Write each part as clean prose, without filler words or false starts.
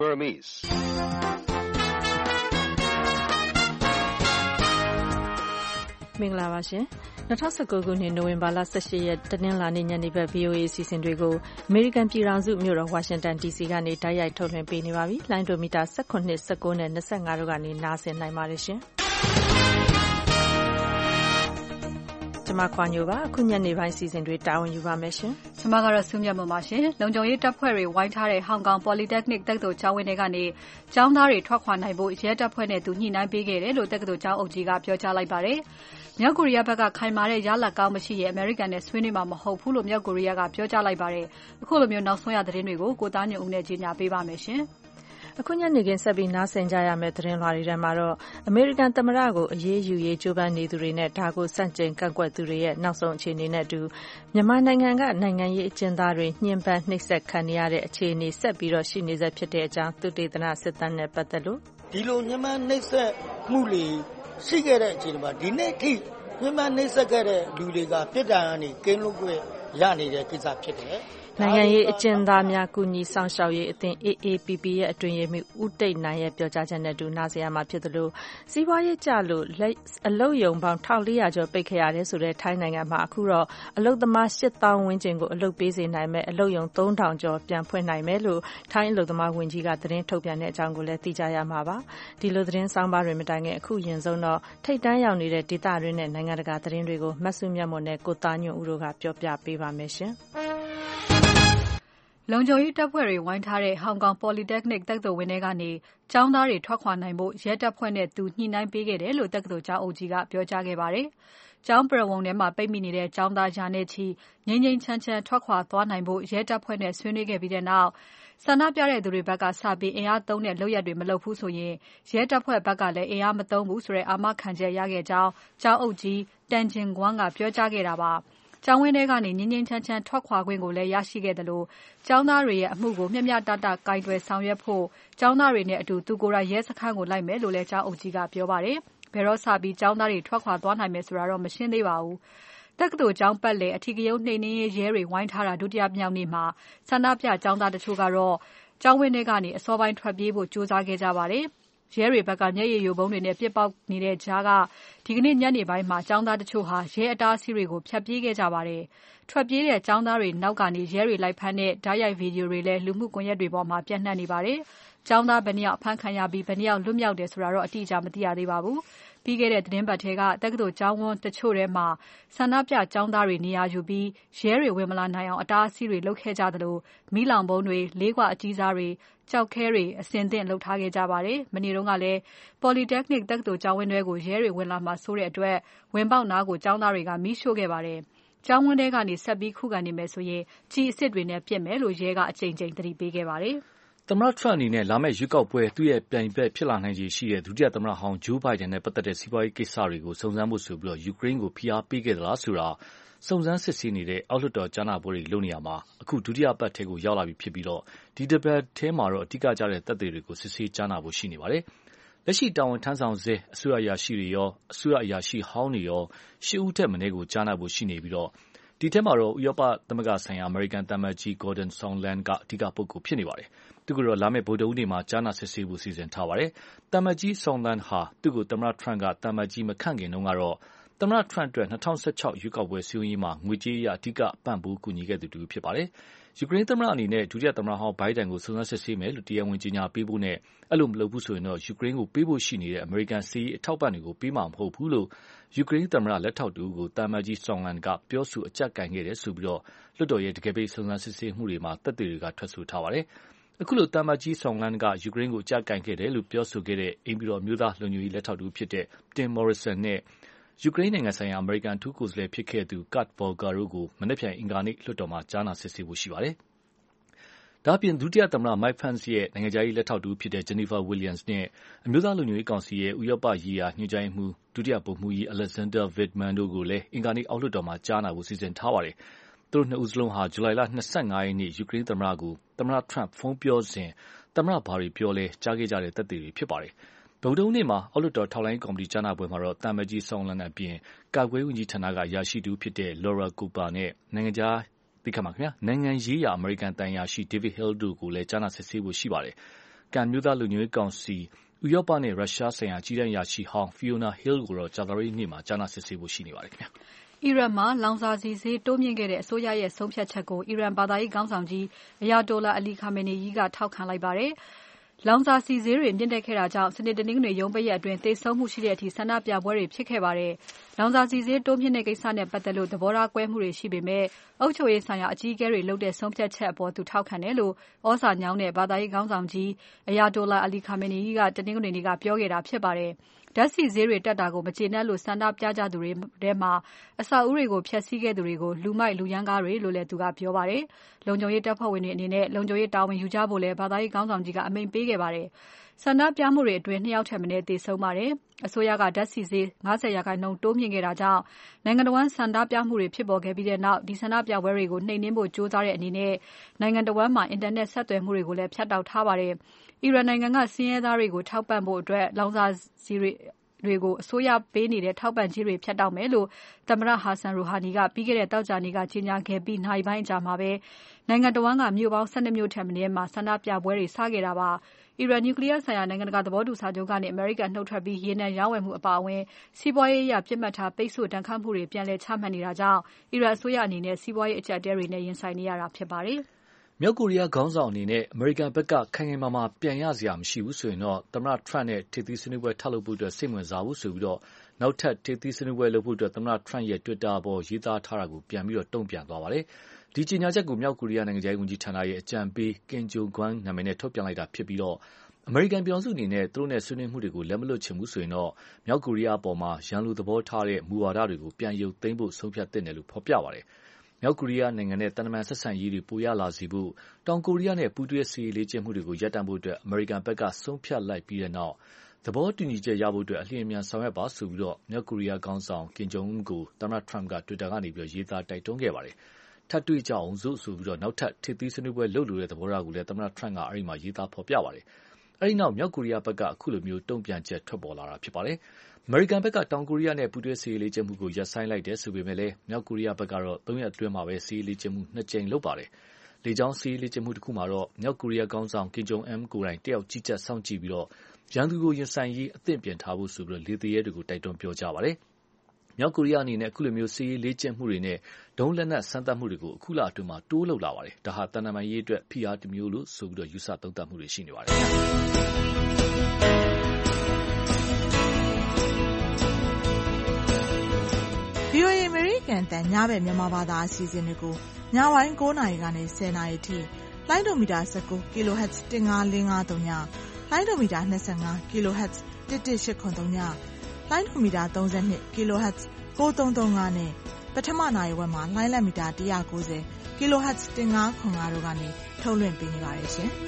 Burmese. မင်္ဂလာပါရှင်2019ခုနှစ်နိုဝင်ဘာလ18ရက်တနင်္လာနေ့ညနေဘက် VOA အစီအစဉ်တွေကိုအမေရိကန်ပြည်ထောင်စုမြို့တော်ဝါရှင်တန် DC ကနေတိုက်ရိုက်ထုတ်လွှင့်ပေးနေပါပြီ။လိုင်းဒိုမီတာ18, 19နဲ့25တို့ကနေနားဆင်နိုင်ပါတယ်ရှင်။ကျွန်မခွာညိုပါအခုညနေပိုင်းစီစဉ်တွေတာဝန်ယူပါမယ်ရှင်။ကျွန်မကတော့စုမြတ်မပါရှင်။လုံခြုံရေးတပ်ဖွဲ့တွေဝိုင်းထားတဲ့ဟောင်ကောင် Polytechnic တက္ကသိုလ်ကျောင်းဝင်းတွေကနေကျောင်းသားတွေထွက်ခွာနိုင်ဖို့ရဲတပ်ဖွဲ့နဲ့သူညှိနှိုင်းပေးခဲ့တယ်လို့တက္ကသိုလ်ကျောင်းအုပ်ကြီးကပြောကြားလိုက်ပါတယ်။မြောက်ကိုရီးယားဘက်ကခိုင်မာတဲ့ရလဒ်ကောင်းမရှိရင်အမေရိကန်နဲ့ဆွေးနွေးမှာမဟုတ်ဘူးလို့မြောက်ကိုရီးယားကပြောကြားလိုက်ပါတယ်။အခုလိုမျိုးနောက်ဆုံးရသတင်းတွေကိုကိုသားညွန့်ဦးနဲ့ကြီးညာပေးပါမယ်ရှင်။အခုညနေခင်းဆက်ပြီးနားဆင်ကြရမယ့်သတင်းလွှာတွေထဲမှာတော့အမေရိကန်သမ္မတကိုအရေးယူရေးကြိုးပမ်းနေသူတွေနဲ့ဒါကိုစန့်ကျင်ကန့်ကွက်သူတွေရဲ့နောက်ဆုံးအခြေအနေနဲ့အတူမြန်မာနိုင်ငံကနိုင်ငံရေးအကျဉ်းသားတွေညှဉ်းပန်းနှိပ်စက်ခံနေရတဲ့အခြေအနေဆက်ပြီးတော့ရှိနေစေဖြစ်တဲ့အကြောင်းသုတေသနစစ်တမ်းနဲ့ပတ်သက်လို့ဒီလိုညှဉ်းပန်းနှိပ်စက်မှုတွေရှိခဲ့တဲ့အခြေအနေမှာဒီနေ့ထိညှဉ်းပန်းနှိပ်စက်ခဲ့တဲ့လူတွေကပြစ်ဒဏ်ကနေကင်းလွတ်ခွင့်ရနေတဲ့ကိစ္စဖြစ်တယ်နိုင်ငံရေးအကျဉ်းသားများကူညီဆောင်ရှောက်ရေးအသင်း AAPP ရဲ့အတွင်းရေးမှူးဦးတိတ်နိုင်ရဲ့ပြောကြားချက်နဲ့တူနားဆင်ရမှာဖြစ်သလိုစီးပွားရေးကျလို့အလုပ်ရုံပေါင်း1400ကျော်ပိတ်ခဲ့ရတယ်ဆိုတဲ့ထိုင်းနိုင်ငံမှာအခုတော့အလုပ်သမား8000ဝန်းကျင်ကိုအလုပ်ပေးစေနိုင်မဲ့အလုပ်ရုံ3000ကျော်ပြန်ဖွင့်နိုင်မယ်လို့ထိုင်းအလုပ်သမားဝန်ကြီးကသတင်းထုတ်ပြန်တဲ့အကြောင်းကိုလည်းသိကြရမှာပါဒီလိုသတင်းဆောင်ပါတွေမတိုင်ခင်အခုရင်ဆုံးတော့ထိတ်တန်းရောက်နေတဲ့ဒေသတွင်းနဲ့နိုင်ငံတကာသတင်းတွေကိုမဆုမြတ်မွန်နဲ့ကိုသားညွန့်ဦးတို့ကပြောပြပေးပါမယ်ရှင်လုံခြုံရေးတပ်ဖွဲ့တွေဝိုင်းထားတဲ့ဟောင်ကောင် Polytechnic တက္ကသိုလ်ဝင်းထဲကနေကျောင်းသားတွေထွက်ခွာနိုင်ဖို့ရဲတပ်ဖွဲ့နဲ့သူညှိနှိုင်းပေးခဲ့တယ်လို့တက္ကသိုလ်ကျောင်းအုပ်ကြီးကပြောကြားခဲ့ပါတယ်။ကျောင်းပရဝုဏ်ထဲမှာပိတ်မိနေတဲ့ကျောင်းသားရာနဲ့ချီငြိမ်းငြိမ်းချမ်းချမ်းထွက်ခွာသွားနိုင်ဖို့ရဲတပ်ဖွဲ့နဲ့ဆွေးနွေးခဲ့ပြီးတဲ့နောက်ဆန္ဒပြတဲ့သူတွေဘက်ကစပြီးအင်အားသုံးတဲ့လုပ်ရက်တွေမလုပ်ဘူးဆိုရင်ရဲတပ်ဖွဲ့ဘက်ကလည်းအင်အားမသုံးဘူးဆိုတဲ့အာမခံချက်ရခဲ့ကြောင်းကျောင်းအုပ်ကြီးတန်ဂျင်ဂွမ်ကပြောကြားခဲ့တာပါ။ကျောင်းဝင်းထဲကနေငြင်းငြင်းချမ်းချမ်းထွက်ခွာခွင့်ကိုလည်းရရှိခဲ့တယ်လို့ကျောင်းသားတွေရဲ့အမှုကိုမျှမျှတတကင်တွယ်ဆောင်ရွက်ဖို့ကျောင်းသားတွေနဲ့အတူသူကိုယ်တိုင်ရဲစခန်းကိုလိုက်မယ်လို့လည်းကျောင်းအုပ်ကြီးကပြောပါတယ်။ဘယ်တော့စပြီးကျောင်းသားတွေထွက်ခွာသွားနိုင်မယ်ဆိုတာတော့မရှင်းသေးပါဘူး။တက္ကသိုလ်ကျောင်းပတ်လည်အထီးကရုဏ်းနှိမ်နင်းရေးရဲတွေဝိုင်းထားတာဒုတိယမြောက်နေ့မှာဆန္ဒပြကျောင်းသားတချို့ကတော့ကျောင်းဝင်းထဲကနေအစောပိုင်းထွက်ပြေးဖို့ကြိုးစားခဲ့ကြပါတယ်။ရဲတွေဘက်ကမျက်ရည်ယိုဗုံးတွေနဲ့ပစ်ပေါက်နေတဲ့ကြားကဒီကနေ့ညနေပိုင်းမှာကျောင်းသားတချို့ဟာရဲအတားအဆီးတွေကိုဖျက်ပြေးခဲ့ကြပါတယ်။ထွက်ပြေးတဲ့ကျောင်းသားတွေနောက်ကနေရဲတွေလိုက်ဖမ်းတဲ့ဓာတ်ရိုက်ဗီဒီယိုတွေလည်းလူမှုကွန်ရက်တွေပေါ်မှာပြန့်နှံ့နေပါတယ်။ကျောင်းသားဘယ်နှယောက်အဖမ်းခံရပြီးဘယ်နှယောက်လွတ်မြောက်တယ်ဆိုတာတော့အတိအကျမသိရသေးပါဘူး။ပြီးခဲ့တဲ့သတင်းပတ်ထဲကတက္ကသိုလ်ကျောင်းဝန်းတချို့ထဲမှာဆန္ဒပြကျောင်းသားတွေနေရာယူပြီးရဲတွေဝင်မလာနိုင်အောင်အတားအဆီးတွေလုပ်ခဲ့ကြသလိုမီးလောင်ဗုံးတွေလေးခွအကြီးစားတွေကြောက်ခဲတွေအစင်သင့်လှုပ်ထားခဲ့ကြပါတယ်။မနေ့တုန်းကလည်း Polytechnic တက္ကသိုလ်ကျောင်းဝင်းတွေကိုရဲတွေဝင်လာမှဆိုတဲ့အတွက်ဝင်ပေါက်နားကိုကျောင်းသားတွေကမီးရှို့ခဲ့ပါတယ်။ကျောင်းဝင်းထဲကနေဆက်ပြီးခုခံနေမယ်ဆိုရင်ကျည်အစစ်တွေနဲ့ပစ်မယ်လို့ရဲကအကြိမ်ကြိမ်သတိပေးခဲ့ပါတယ်။သမ္မတ Trump အနေနဲ့လာမယ့်ရွေးကောက်ပွဲသူ့ရဲ့ပြိုင်ဘက်ဖြစ်လာနိုင်ခြေရှိတဲ့ဒုတိယသမ္မတဟောင်း Joe Biden နဲ့ပတ်သက်တဲ့စီးပွားရေးကိစ္စတွေကိုစုံစမ်းဖို့ဆိုပြီးယူကရိန်းကိုဖိအားပေးခဲ့သလားဆိုတာစုံစမ်းစစ်ဆေးနေတဲ့အောက်လွှတ်တော်ကြားနာပွဲတွေလုပ်နေရမှာအခုဒုတိယပတ်ထဲကိုရောက်လာပြီဖြစ်ပြီးဒီတပတ်ထဲမှာတော့အဓိကကျတဲ့သက်သေတွေကိုစစ်ဆေးကြားနာဖို့ရှိနေပါတယ်။လက်ရှိတာဝန်ထမ်းဆောင်ဆဲအစိုးရအရာရှိတွေရောအစိုးရအရာရှိဟောင်းတွေရော၈ဦးထက်မနည်းကိုကြားနာဖို့ရှိနေပြီးဒီထဲမှာတော့ဥရောပသမဂ္ဂဆိုင်ရာအမေရိကန်သံအမတ်ကြီး Gordon Sondland ကအဓိကပုဂ္ဂိုလ်ဖြစ်နေပါတယ်။သူကတော့လာမယ့်ဗုဒ္ဓဟူးနေ့မှာကြားနာစစ်ဆေးဖို့စီစဉ်ထားပါတယ်။သံအမတ်ကြီး Sondland ဟာသူ့ကိုသမ္မတ Trump ကသံအမတ်ကြီးမခန့်ခင်တုန်းကတော့သမ္မတ Trump အတွက်2016ရွေးကောက်ပွဲစည်းရုံးရေးမှာငွေကြေးအရအဓိကပံ့ပိုးကူညီခဲ့သူတူဖြစ်ပါတယ်။ယူကရိန်းသမ္မတအနေနဲ့ဒုတိယသမ္မတဟောင်း Biden ကိုစုံစမ်းစစ်ဆေးမယ်လို့တရားဝင်ကြေညာပေးဖို့နဲ့အဲ့လိုမလုပ်ဘူးဆိုရင်တော့ယူကရိန်းကိုပေးဖို့ရှိနေတဲ့အမေရိကန်စစ်ရေးအထောက်ပံ့တွေကိုပေးမှာမဟုတ်ဘူးလို့ယူကရိန်းသမ္မတလက်ထောက်တူကိုသံအမတ်ကြီး Sondland ကပြောဆိုအကြပ်ကိုင်ခဲ့တယ်ဆိုပြီးလွှတ်တော်ရဲ့တကယ်ပဲစုံစမ်းစစ်ဆေးမှုတွေမှာသက်သေတွေကထွက်ဆိုထားပါတယ်။အခုလိုသံအမတ်ကြီး Sondland ကယူကရိန်းကိုအကြပ်ကိုင်ခဲ့တယ်လို့ပြောဆိုခဲ့တဲ့အိမ်ပြည်တော်အမျိုးသားလုံခြုံရေးလက်ထောက်တူဖြစ်တဲ့ Tim Morrison နဲ့ယူကရိန်းနိုင်ငံဆိုင်ရာအမေရိကန်အထူးကိုယ်စားလှယ်ဖြစ်ခဲ့သူ Kurt Volker တို့ကိုမနက်ဖြန်အင်္ဂါနေ့လွှတ်တော်မှာကြားနာစစ်ဆေးဖို့ရှိပါတယ်။ဒါ့အပြင်ဒုတိယသမ္မတ Mike Pence ရဲ့နိုင်ငံခြားရေးလက်ထောက်တူဖြစ်တဲ့ Jennifer Williams နဲ့အမျိုးသားလုံခြုံရေးကောင်စီရဲ့ဥရောပရေးရာညွှန်ကြားရေးမှူးဒုတိယဗိုလ်မှူးကြီး Alexander Vindman တို့ကိုလည်းအင်္ဂါနေ့အောက်လွှတ်တော်မှာကြားနာဖို့စီစဉ်ထားပါတယ်။သူတို့နှစ်ဦးစလုံးဟာဇူလိုင်လ25ရက်နေ့ယူကရိန်းသမ္မတကိုသမ္မတ Trump ဖုန်းပြောစဉ်သမ္မတဘာတွေပြောလဲကြားခဲ့ကြတဲ့သက်သေတွေဖြစ်ပါတယ်။ဗုဒ္ဓဟူးနေ့မှာအောက်လွှတ်တော်ထောက်လှမ်းရေးကော်မတီကြားနာပွဲမှာတော့သံအမတ်ကြီး Sondland အပြင်ကာကွယ်ရေးဝန်ကြီးဌာနကအရာရှိတူဖြစ်တဲ့ Laura Cooper နဲ့နိုင်ငံရေးရာအမေရိကန်သံအရာရှိ David Hill တို့ကိုလည်းကြားနာစစ်ဆေးဖို့ရှိပါတယ်။ကန်မြို့သားလူမျိုးရေးကောင်စီဥရောပနဲ့ရုရှားဆိုင်ရာကြီးတန်းအရာရှိဟောင်း Fiona Hill ကိုတော့ကြာသပတေးနေ့မှာကြားနာစစ်ဆေးဖို့ရှိနေပါတယ်ခင်ဗျာအီရန်မှာလောင်စာဆီဈေးတိုးမြင့်ခဲ့တဲ့အစိုးရရဲ့ဆုံးဖြတ်ချက်ကိုအီရန်ဘာသာရေးခေါင်းဆောင်ကြီး Ayatollah Ali Khamenei ကထောက်ခံလိုက်ပါတယ်။လောင်စာဆီဈေးတွေမြင့်တက်ခဲ့တာကြောင့်စနေတနင်္ဂနွေရုံးပိတ်ရက်အတွင်းသေဆုံးမှုရှိတဲ့အထိဆန္ဒပြပွဲတွေဖြစ်ခဲ့ပါတယ်။လောင်စာဆီဈေးတိုးမြင့်တဲ့ကိစ္စနဲ့ပတ်သက်လို့သဘောထားကွဲမှုတွေရှိပေမဲ့အုပ်ချုပ်ရေးဆိုင်ရာအကြီးအကဲတွေလုပ်တဲ့ဆုံးဖြတ်ချက်အပေါ်သူထောက်ခံတယ်လို့ဩဇာညောင်းတဲ့ဘာသာရေးခေါင်းဆောင်ကြီး Ayatollah Ali Khamenei ကတနင်္ဂနွေနေ့ကပြောခဲ့တာဖြစ်ပါတယ်။ဓာတ်ဆီဈေးတွေတက်တာကိုမကျေနပ်လို့ဆန္ဒပြကြသူတွေထဲမှာအဆောက်အဦတွေကိုဖျက်ဆီးခဲ့သူတွေကိုလူမိုက်လူရမ်းကားတွေလို့လည်းသူကပြောပါတယ်။လုံခြုံရေးတပ်ဖွဲ့ဝင်တွေအနေနဲ့လုံခြုံရေးတာဝန်ယူကြဖို့လည်းဘာသာရေးခေါင်းဆောင်ကြီးကအမိန့်ပေးခဲ့ပါတယ်။ဆန္ဒပြမှုတွေအတွင်း2 ယောက်ထက်မနည်းသေဆုံးပါတယ်။အစိုးရကဓာတ်ဆီဈေး50%တိုးမြင့်ခဲ့တာကြောင့်နိုင်ငံတော်ဝန်ဆန္ဒပြမှုတွေဖြစ်ပေါ်ခဲ့ပြီးတဲ့နောက်ဒီဆန္ဒပြပွဲတွေကိုနှိမ်နင်းဖို့ကြိုးစားတဲ့အနေနဲ့နိုင်ငံတော်ဝန်မှာအင်တာနက်ဆက်သွယ်မှုတွေကိုလည်းဖြတ်တောက်ထားပါတယ်။အီရန်နိုင်ငံကဆင်းရဲသားတွေကိုထောက်ပံ့ဖို့အတွက်လောင်စာဆီတွေကိုအစိုးရပေးနေတဲ့ထောက်ပံ့ကြေးတွေဖြတ်တောက်မယ်လို့သမ္မတ Hassan Rouhani ကပြီးခဲ့တဲ့သောကြာနေ့ကကြေညာခဲ့ပြီးနာရီပိုင်းအကြာမှာပဲနိုင်ငံတော်ဝန်ကမြို့ပေါင်း12မြို့ထက်မနည်းမှာဆန္ဒပြပွဲတွေစခဲ့တာပါ။အီရန်နျူကလ িয়ারဆိုင်ရာနိုင်ငံတကာသဘောတူစာချုပ်ကနေအမေရိကန်နှုတ်ထွက်ပြီးရေနံရောင်းဝယ်မှုအပါအဝင်စီးပွားရေးအရပြစ်မှတ်ထားပိတ်ဆို့ဒဏ်ခတ်မှုတွေပြန်လည်ချမှတ်နေတာကြောင့်အီရန်အစိုးရအနေနဲ့စီးပွားရေးအကျပ်အတည်းတွေနဲ့ရင်ဆိုင်နေရတာဖြစ်ပါတယ်။မြောက်ကိုရီးယားခေါင်းဆောင်အနေနဲ့အမေရိကန်ဘက်ကခိုင်ခိုင်မာမာပြန်ရစရာမရှိဘူးဆိုရင်တော့သမ္မတ Trump နဲ့ထိပ်သီးဆွေးနွေးပွဲထပ်လုပ်ဖို့စိတ်ဝင်စားဘူးဆိုပြီးနောက်ထပ်ထိပ်သီးဆွေးနွေးပွဲလုပ်ဖို့သမ္မတ Trump ရဲ့ Twitter ပေါ်ရေးသားထားတာကိုပြန်ပြီးတုံ့ပြန်သွားပါတယ်။ဒီကြေညာချက်ကိုမြောက်ကိုရီးယားနိုင်ငံခြားရေးဝန်ကြီးဌာနရဲ့အကြံပေး Kim Jong-un နာမည်နဲ့ထုတ်ပြန်လိုက်တာဖြစ်ပြီးအမေရိကန်ပြည်ထောင်စုအနေနဲ့သူတို့နဲ့ဆွေးနွေးမှုတွေကိုလက်မလွတ်ချင်ဘူးဆိုရင်တော့မြောက်ကိုရီးယားအပေါ်ရန်လိုသဘောထားတဲ့မူဝါဒတွေကိုပြန်ရုပ်သိမ်းဖို့ဆုံးဖြတ်သင့်တယ်လို့ဖော်ပြပါတယ်။မြောက်ကိုရီးယားနိုင်ငံနဲ့သံတမန်ဆက်ဆံရေးတွေပိုရလာစေဖို့တောင်ကိုရီးယားနဲ့ပူးတွဲစစ်ရေးလေ့ကျင့်မှုတွေကိုရပ်တန့်ဖို့အမေရိကန်ဘက်ကဆုံးဖြတ်လိုက်ပြီးတဲ့နောက်သဘောတူညီချက်ရဖို့အလျင်အမြန်ဆောင်ရွက်ပါဆိုပြီးမြောက်ကိုရီးယားခေါင်းဆောင် Kim Jong-un ကိုသမ္မတ Trump က Twitter ကနေရေးသားတိုက်တွန်းခဲ့ပါတယ်။ထပ်တွေ့ကြအောင်ဆိုပြီးနောက်ထပ်ထိပ်သီးဆွေးနွေးပွဲလုပ်လိုတဲ့သဘောထားကိုလည်းသမ္မတ Trump ကအဲဒီမှာရေးသားဖော်ပြပါတယ်။အဲဒီနောက်မြောက်ကိုရီးယားဘက်ကအခုလိုတုံ့ပြန်ချက်ထွက်ပေါ်လာတာဖြစ်ပါတယ်။အမေရိကန်ဘက်ကတောင်ကိုရီးယားနဲ့ပူးတွဲစစ်ရေးလေ့ကျင့်မှုကိုရပ်ဆိုင်းလိုက်တယ်ဆိုပေမဲ့မြောက်ကိုရီးယားဘက်ကတော့3 ရက်အတွင်းမှာစစ်ရေးလေ့ကျင့်မှု2 ကြိမ်လုပ်ပါတယ်။လေကြောင်းစစ်ရေးလေ့ကျင့်မှုတစ်ခုမှာတော့မြောက်ကိုရီးယားခေါင်းဆောင် Kim Jong-un ကိုယ်တိုင်တက်ရောက်ကြီးကြပ်စောင့်ကြည့်ပြီးရန်သူကိုရင်ဆိုင်ရေးအသင့်ပြင်ထားဖို့ဆိုပြီးလေသူရဲတွေကိုတိုက်တွန်းပြောကြားပါတယ်။မြောက်ကိုရီးယားအနေနဲ့အခုလိုစစ်ရေးလေ့ကျင့်မှုတွေနဲ့ဒုံးလက်နက်စမ်းသပ်မှုတွေကိုအခုလအတွင်းမှာတိုးလုပ်လာပါတယ်။ဒါဟာတန်တမာရေးအတွက်ဖိအားတစ်မျိုးလို့ဆိုပြီးယူဆသုံးသပ်မှုတွေရှိနေပါတယ်။ VOA အမေရိကန်တန်ညဘက်မြန်မာဘာသာအစီအစဉ်တွေကိုညပိုင်း9 နာရီကနေ10 နာရီထိလိုင်းဒိုမီတာ19 kHz 15553ညလိုင်းဒိုမီတာ25 kHz 11893ညလိုင်းဒိုမီတာ32 kHz 9335နဲ့ပထမနာရီဝက်မှာလိုင်းလက်မီတာ190 kHz 1505တို့ကနေထုတ်လွှင့်ပေးနေပါတယ်ရှင်။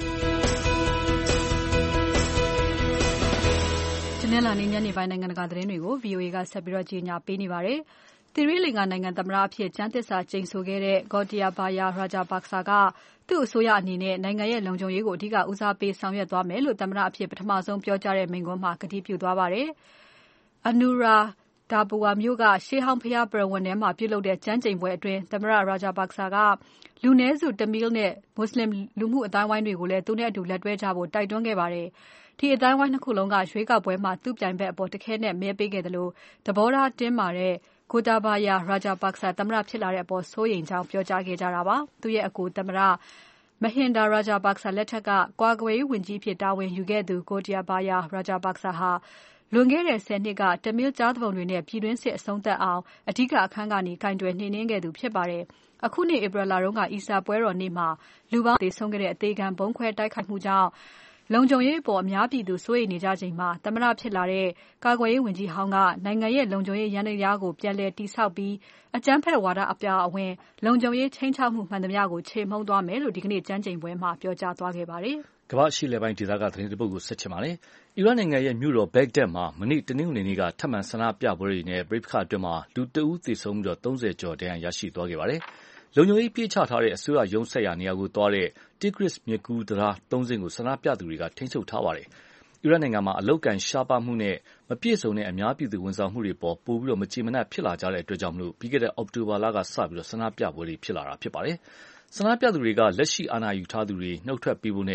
ဒီနေ့လာနေညနေပိုင်းနိုင်ငံတကာသတင်းတွေကို VOA ကဆက်ပြီးကြီးညာပေးနေပါတယ်။သီရိလင်္ကာနိုင်ငံသမ္မတအဖြစ်ကျမ်းသစ္စာကျိန်ဆိုခဲ့တဲ့ Gotabaya Rajapaksa ကသူ့အစိုးရအနေနဲ့နိုင်ငံရဲ့လုံခြုံရေးကိုအဓိကဦးစားပေးဆောင်ရွက်သွားမယ်လို့သမ္မတအဖြစ်ပထမဆုံးပြောကြားတဲ့မိန့်ခွန်းမှာကတိပြုသွားပါတယ်။ Anuradhapura မြို့ကရှေးဟောင်းဘုရားပရဝဏ်ထဲမှာပြုလုပ်တဲ့ကျမ်းကျိန်ပွဲအတွင်းသမ္မတ Rajapaksa ကလူနည်းစု Tamil နဲ့ Muslim လူမှုအသိုင်းအဝိုင်းတွေကိုလည်းသူနဲ့အတူလက်တွဲကြဖို့တိုက်တွန်းခဲ့ပါတယ်။ဒီအသိုင်းအဝိုင်း2 ခုလုံးကရွေးကောက်ပွဲမှာသူ့ပြိုင်ဘက်အပေါ်တခဲနဲ့မဲပေးခဲ့တယ်လို့သဘောထားတင်းမာတဲ့Gotabaya Rajapaksa သမ္မတဖြစ်လာတဲ့အပေါ်စိုးရိမ်ကြောင်းပြောကြားခဲ့ကြတာပါ။သူ့ရဲ့အကိုသမ္မတ Mahinda Rajapaksa လက်ထက်ကကာကွယ်ရေးဝန်ကြီးအဖြစ်တာဝန်ယူခဲ့သူ Gotabaya Rajapaksa ဟာလွန်ခဲ့တဲ့10 နှစ်က Tamil ကျားသူပုန်တွေနဲ့ပြည်တွင်းစစ်အဆုံးသတ်အောင်အဓိကအခန်းကနေကင်တွယ်နှိမ်နင်းခဲ့သူဖြစ်ပါတယ်။အခုနှစ်ဧပြီလတုန်းကအီစတာပွဲတော်နေ့မှာလူပေါင်းသေဆုံးခဲ့တဲ့အသေးခံဗုံးခွဲတိုက်ခိုက်မှုကြောင့်လုံခြုံရေးအပေါ်အများပြည်သူစိုးရိမ်နေကြချိန်မှာသမ္မတဖြစ်လာတဲ့ကာကွယ်ရေးဝန်ကြီးဟောင်းကနိုင်ငံရဲ့လုံခြုံရေးယန္တရားကိုပြန်လည်တည်ဆောက်ပြီးအကြမ်းဖက်ဝါဒအပြာအဝင်လုံခြုံရေးချိန်ချောက်မှုမှန်သမျှကိုချေမှုန်းသွားမယ်လို့ဒီကနေ့ကျမ်းကျိန်ပွဲမှာပြောကြားသွားခဲ့ပါတယ်။ကမ္ဘာ့အရှေ့အလယ်ပိုင်းဒေသကသတင်းတစ်ပုဒ်ကိုဆက်ချင်ပါတယ်။အီရတ်နိုင်ငံရဲ့မြို့တော်ဘက်ဂဒက်မှာမနေ့တနင်္ဂနွေနေ့ကထပ်မံဆန္ဒပြပွဲတွေနဲ့ပဋိပက္ခအတွင်းလူ1 ဦးသေဆုံးပြီး30 ကျော်ဒဏ်ရာရရှိသွားခဲ့ပါတယ်။လုံခြုံရေးပြည့်ချထားတဲ့အစိုးရရုံးဆက်ရာနေရာကိုသွားတဲ့ Tigris မြစ်ကူးတံတား3 စင်းကိုဆန္ဒပြသူတွေကထိန်းချုပ်ထားပါတယ်။အီရတ်နိုင်ငံမှာအလုတ်ကန်ရှားပါးမှုနဲ့မပြည့်စုံတဲ့အများပြည်သူဝန်ဆောင်မှုတွေပေါ်ပိုပြီးမကျေမနပ်ဖြစ်လာကြတဲ့အတွက်ကြောင့်ပြီးခဲ့တဲ့အောက်တိုဘာလကစပြီးဆန္ဒပြပွဲတွေဖြစ်လာတာဖြစ်ပါတယ်။ဆန္ဒပြသူတွေကလက်ရှိအာဏာယူထားသူတွေနှုတ်ထွက်ပေးဖို့နဲ့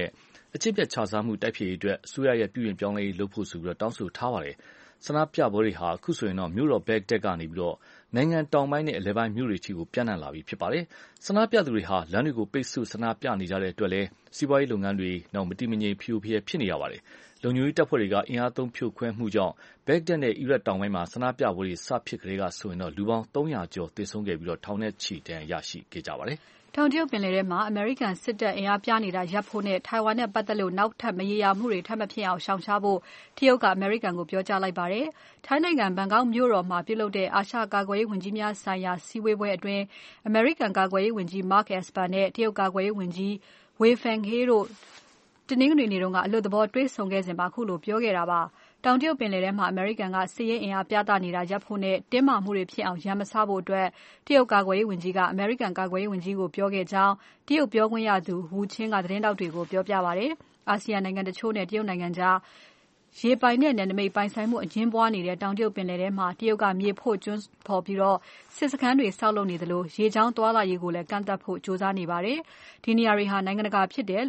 အကျင့်ပြတ်ခြစားမှုတိုက်ဖျက်ရေးအတွက်အစိုးရရဲ့ပြုပြင်ပြောင်းလဲရေးလုပ်ဖို့ဆိုပြီးတောင်းဆိုထားပါတယ်။ဆန္ဒပြပွဲတွေဟာအခုဆိုရင်တော့မြို့တော်ဘက်ဂဒက်ကနေပြီးနိုင်ငံတောင်ပိုင်းနဲ့အလယ်ပိုင်းမြို့တွေထိကိုပြန့်နှံ့လာပြီဖြစ်ပါတယ်။ဆန္ဒပြသူတွေဟာလမ်းတွေကိုပိတ်ဆို့ဆန္ဒပြနေကြတဲ့အတွက်လည်းစီးပွားရေးလုပ်ငန်းတွေမတည်မငြိမ်ဖျို့ဖျက်ဖြစ်နေရပါတယ်။လုံခြုံရေးတပ်ဖွဲ့တွေကအင်အားသုံးဖြိုခွဲမှုကြောင့်ဘက်ဂဒက်နဲ့အီရတ်တောင်ပိုင်းမှာဆန္ဒပြပွဲတွေစဖြစ်ကတည်းကဆိုရင်တော့လူပေါင်း300ကျော်သေဆုံးခဲ့ပြီးထောင်နဲ့ချီဒဏ်ရာရရှိခဲ့ကြပါတယ်။တောင်တရုတ်ပင်လယ်ထဲမှာအမေရိကန်စစ်တပ်အင်အားပြနေတာရပ်ဖို့နဲ့ထိုင်ဝမ်နဲ့ပတ်သက်လို့နောက်ထပ်မရေရာမှုတွေထပ်မဖြစ်အောင်ရှောင်ရှားဖို့တရုတ်ကအမေရိကန်ကိုပြောကြားလိုက်ပါတယ်။ထိုင်းနိုင်ငံဘန်ကောက်မြို့တော်မှာပြုလုပ်တဲ့အာရှကာကွယ်ရေးဝန်ကြီးများဆိုင်ရာစည်းဝေးပွဲအတွင်းအမေရိကန်ကာကွယ်ရေးဝန်ကြီး Mark Esper နဲ့တရုတ်ကာကွယ်ရေးဝန်ကြီး Wei Fenghe တို့တနင်္ဂနွေနေ့ကအလွတ်သဘောတွေ့ဆုံခဲ့စဉ်မှာခုလိုပြောခဲ့တာပါ။တောင်တရုတ်ပင်လယ်ထဲမှာအမေရိကန်ကစစ်ရေးအင်အားပြသနေတာရပ်ဖို့နဲ့တင်းမာမှုတွေဖြစ်အောင်ရန်မစဖို့အတွက်တရုတ်ကာကွယ်ရေးဝန်ကြီးကအမေရိကန်ကာကွယ်ရေးဝန်ကြီးကိုပြောခဲ့ကြောင်းတရုတ်ပြောခွင့်ရသူဝူချင်းကသတင်းတောက်တွေကိုပြောပြပါတယ်။အာဆီယံနိုင်ငံတချို့နဲ့တရုတ်နိုင်ငံကြားရေပိုင်နဲ့နယ်နိမိတ်ပိုင်ဆိုင်မှုအငြင်းပွားနေတဲ့တောင်တရုတ်ပင်လယ်ထဲမှာတရုတ်ကမြေဖို့ကျွန်းဖော်ပြီးစစ်စခန်းတွေဆောက်လုပ်နေသလိုရေကြောင်းသွားလာရေးကိုလည်းကန့်သတ်ဖို့ကြိုးစားနေပါတယ်။ဒီနေရာတွေဟာနိုင်ငံတကာပိုင်ဖြစ်တဲ့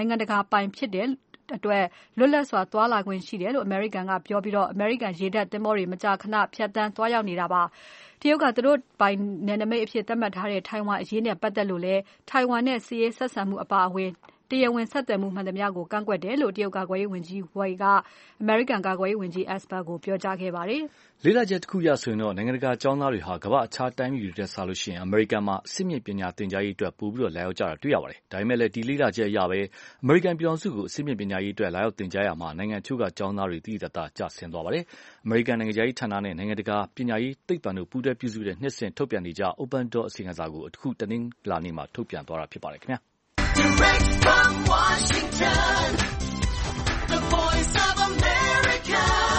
အတွက်လွတ်လပ်စွာသွားလာခွင့်ရှိတယ်လို့အမေရိကန်ကပြောပြီးအမေရိကန်ရေတပ်သင်္ဘောတွေမကြာခဏဖြတ်သန်းသွားရောက်နေတာပါ။တရုတ်ကသူတို့ပိုင်နယ်နိမိတ်အဖြစ်သတ်မှတ်ထားတဲ့ထိုင်ဝမ်အရေးနဲ့ပတ်သက်လို့လည်းထိုင်ဝမ်နဲ့စစ်ရေးဆက်ဆံမှုအပါအဝင်တရားဝင်ဆက်သွယ်မှုမှန်သမျှကိုကန့်ကွက်တယ်လို့တရုတ်ကာကွယ်ရေးဝန်ကြီး Wei ကအမေရိကန်ကာကွယ်ရေးဝန်ကြီး Esper ကိုပြောကြားခဲ့ပါတယ်။လေ့လာချက်တစ်ခုအရဆိုရင်တော့နိုင်ငံတကာကျောင်းသားတွေဟာကမ္ဘာအခြားတိုင်းပြည်တွေထက်စာလို့ရှိရင်အမေရိကန်မှာအဆင့်မြင့်ပညာသင်ကြားရေးအတွက်ပိုပြီးလာရောက်ကြတာတွေ့ရပါတယ်။ဒါပေမဲ့လည်းဒီလေ့လာချက်အရပဲအမေရိကန်ပြည်ထောင်စုကိုအဆင့်မြင့်ပညာရေးအတွက်လာရောက်သင်ကြားရမှာနိုင်ငံချို့ကကျောင်းသားတွေသိသိသာသာကျဆင်းသွားပါတယ်။အမေရိကန်နိုင်ငံခြားရေးဌာနနဲ့နိုင်ငံတကာပညာရေးသိပ္ပံတို့ပူးတွဲပြုစုတဲ့နှစ်စဉ်ထုတ်ပြန်နေကြ Open Door အစီရင်ခံစာကိုအခုတနင်္လာနေ့မှာထုတ်ပြန်သွားတာဖြစ်ပါတယ်ခင်ဗျာ။ Direct from Washington, the voice of America,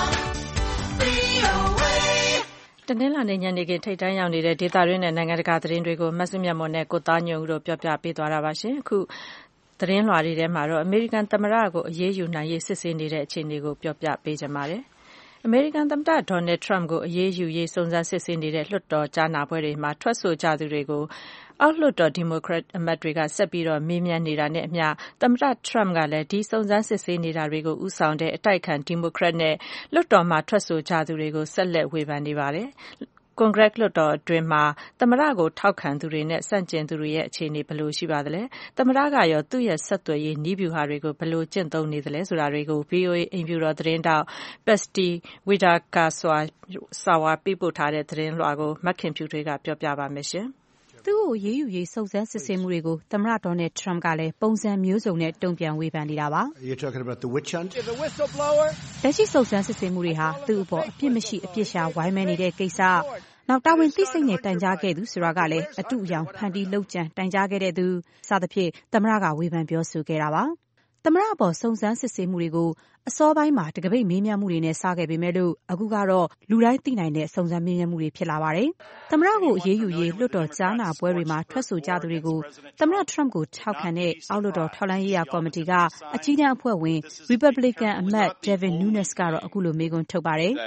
VOA. တနင်္လာနေ့ညနေခင်းထိပ်တန်းရောက်နေတဲ့ဒေသတွင်းနဲ့နိုင်ငံတကာသတင်းတွေကိုမစုမြတ်မွန်နဲ့ကိုသားညွန့်ဦးတို့ပြောပြပေးသွားတာပါရှင်။အခုသတင်းလွှာတွေထဲမှာတော့အမေရိကန်သမ္မတကိုအရေးယူနိုင်ရေးစစ်ဆေးနေတဲ့အခြေအနေကိုပြောပြပေးကြပါမယ်။အမေရိကန်သမ္မတ Donald Trump ကိုအရေးယူရေးစုံစမ်းစစ်ဆေးနေတဲ့လွှတ်တော်ကြားနာပွဲတွေမှာထွက်ဆိုကြသူတွေကိုအောက်လွှတ်တော်ဒီမိုကရက်အမတ်တွေကဆက်ပြီးမေးမြန်းနေတာနဲ့အမျှသမ္မတ Trump ကလည်းဒီစုံစမ်းစစ်ဆေးနေတာတွေကိုဦးဆောင်တဲ့အတိုက်အခံဒီမိုကရက်နဲ့လွှတ်တော်မှာထွက်ဆိုကြသူတွေကိုဆက်လက်ဝေဖန်နေပါတယ်။ကွန်ဂရက်လွှတ်တော်အတွင်းမှာသမ္မတကိုထောက်ခံသူတွေနဲ့ဆန့်ကျင်သူတွေရဲ့အခြေအနေဘယ်လိုရှိပါသလဲ။သမ္မတကရောသူ့ရဲ့ဆက်သွယ်ရေးနည်းဗျူဟာတွေကိုဘယ်လိုကျင့်သုံးနေသလဲဆိုတာတွေကို VOA အိမ်ဖြူတော်သတင်းတောက် Patsy Widakuswara ပေးပို့ထားတဲ့သတင်းလွှာကိုမခင်ဖြူထွေးကပြောပြပါမယ်ရှင်။သူ့ကိုရေးယူရေးစုံစမ်းစစ်ဆေးမှုတွေကိုသမ္မတ Donald Trump ကလည်းပုံစံမျိုးစုံနဲ့တုံ့ပြန်ဝေဖန်နေတာပါ။လက်ရှိစုံစမ်းစစ်ဆေးမှုတွေဟာသူ့အပေါ်အပြစ်မရှိအပြစ်ရှာဝိုင်းမဲနေတဲ့ကိစ္စနောက်တာဝန်သိစိတ်နဲ့တိုင်ကြားခဲ့သူဆိုတာကလည်းအတုအယောင်ဖန်တီးလုပ်ကြံတိုင်ကြားခဲ့တဲ့သူစသဖြင့်သမ္မတကဝေဖန်ပြောဆိုခဲ့တာပါ။သမ္မတအပေါ်စုံစမ်းစစ်ဆေးမှုတွေကိုအစောပိုင်းမှာတကပိတ်မေးမြန်းမှုတွေနဲ့စခဲ့ပေမဲ့လို့အခုကတော့လူတိုင်းသိနိုင်တဲ့စုံစမ်းမေးမြန်းမှုတွေဖြစ်လာပါတယ်။သမ္မတကိုအရေးယူရေးလွှတ်တော်ကြားနာပွဲတွေမှာထွက်ဆိုကြသူတွေကိုသမ္မတ Trump ကိုထောက်ခံတဲ့အောက်လွှတ်တော်ထောက်လှမ်းရေးရာကော်မတီကအကြီးတန်းအဖွဲ့ဝင် Republican အမတ် Devin Nunes ကတော့အခုလိုမေးခွန်းထုတ်ပါတယ်။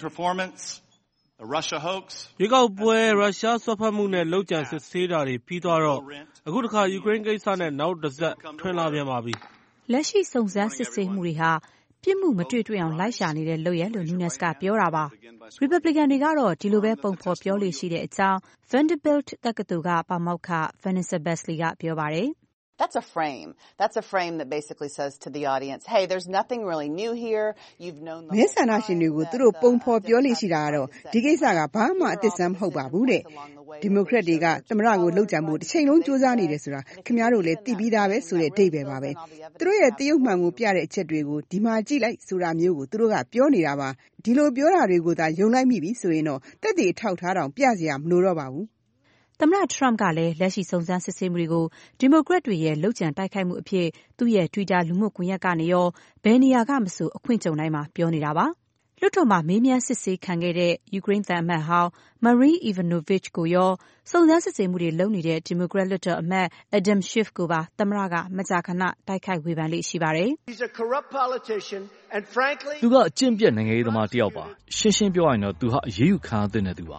ရွေးကောက်ပွဲရုရှားစွက်ဖက်မှုနဲ့လုပ်ကြံစစ်ဆေးတာတွေပြီးသွားတော့အခုတခါယူကရိန်းကိစ္စနဲ့နောက်တစ်ဆက်ထွင်လာပြန်ပါပြီ။လက်ရှိစုံစမ်းစစ်ဆေးမှုတွေဟာပြစ်မှုမတွေ့တွေ့အောင်လိုက်ရှာနေတဲ့လုပ်ရပ်လို့ Nunes ကပြောတာပါ။ Republican တွေကတော့ဒီလိုပဲပုံဖော်ပြောလေရှိတဲ့အကြောင်း Vanderbilt တက္ကသိုလ်ကပါမောက္ခ Vanessa Besley ကပြောပါတယ်။ That's a frame. That's a frame that basically says to the audience, hey, there's nothing really new here. You've known the မဲဆန္ဒရှင်တွေကိုသူတို့ပုံဖော်ပြောလို့ရှိတာကတော့ဒီကိစ္စကဘာမှအသစ်ဆန်းမဟုတ်ပါဘူးတဲ့။ဒီမိုကရက်တွေကသမ္မတကိုလှုပ်ကြံဖို့တစ်ချိန်လုံးစူးစမ်းနေတယ်ဆိုတာခင်ဗျားတို့လည်းသိပြီးသားပဲဆိုတဲ့အဓိပ္ပာယ်ပါပဲ။သူတို့ရဲ့တရုတ်မှန်ကိုပြတဲ့အချက်တွေကိုဒီမှာကြည့်လိုက်ဆိုတာမျိုးကိုသူတို့ကပြောနေတာပါ။ဒီလိုပြောတာတွေကိုသာယုံလိုက်မိပြီဆိုရင်တော့သက်သေအထောက်ထားတောင်ပြစရာမလိုတော့ပါဘူး။သမ္မတ Trump ကလည်းလက်ရှိစုံစမ်းစစ်ဆေးမှုတွေကိုဒီမိုကရက်တွေရဲ့လုပ်ကြံတိုက်ခိုက်မှုအဖြစ်သူ့ရဲ့ Twitter လူမှုကွန်ရက်ကနေရောဘယ်နေရာကမဆိုအခွင့်ကြုံတိုင်းမှာပြောနေတာပါ။လွှတ်တော်မှာမေးမြန်းစစ်ဆေးခံခဲ့တဲ့ယူကရိန်းသံအမတ်ဟောင်း Marie Yovanovitch ကိုရောစုံစမ်းစစ်ဆေးမှုတွေလုပ်နေတဲ့ဒီမိုကရက်လွှတ်တော်အမတ် Adam Schiff ကိုပါသမ္မတကမကြာခဏတိုက်ခိုက်ဝေဖန်လေးရှိပါတယ်။ He's a corrupt politician and frankly သူကအကျင့်ပြတ်နိုင်ငံရေးသမားတစ်ယောက်ပါ။ရှင်းရှင်းပြောရရင်တော့သူဟာအရေးယူခံရတဲ့သူပါ။ဒ